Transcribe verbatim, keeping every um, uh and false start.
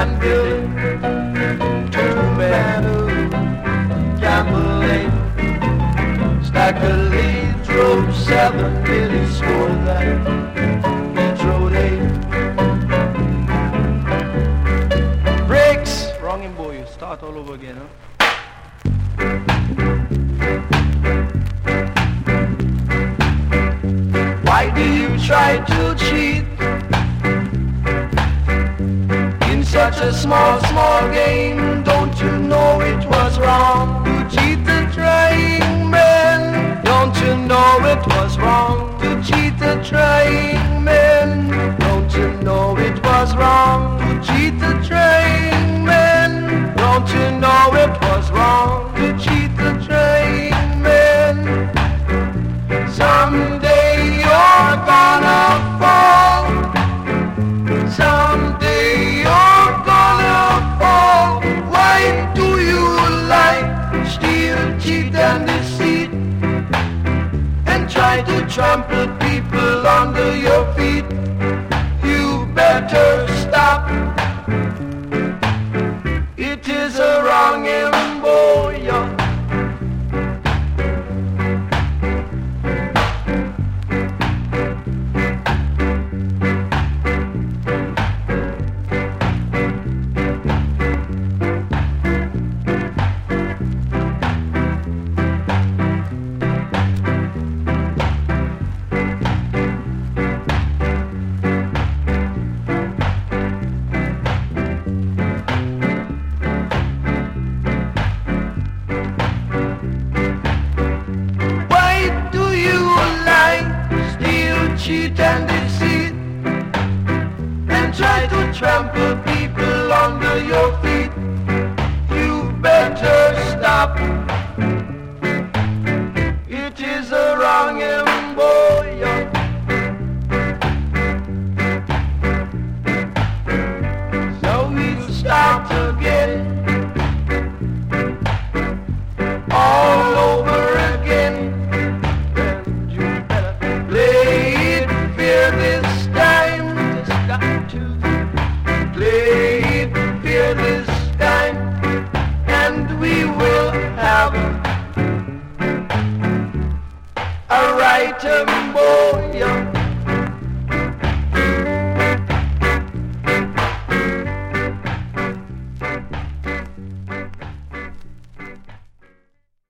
Danville, two men who gambling. Stacker Lee drove seven, Billy scored that. He drove eight. Breaks. Wrong him, boy. You start all over again, huh? Why do you try to cheat in such a small, small game? Don't you know it was wrong to cheat the trying man? Don't you know it was wrong to cheat the trying man? Don't you know it was wrong to cheat the trying man? Don't you know it was wrong to cheat the trying man? Someday you're gonna fall. Someday you're gonna fall. Why do you lie, steal, cheat and deceit, and try to trample people under your feet? You better stop. It is a wrong emboy. Cheat and deceit, and try to trample people under your feet. You better stop. It is a wrong emboy. So we'll start again, all over again. This time, just got to play it fair this time, and we will have a right emboy.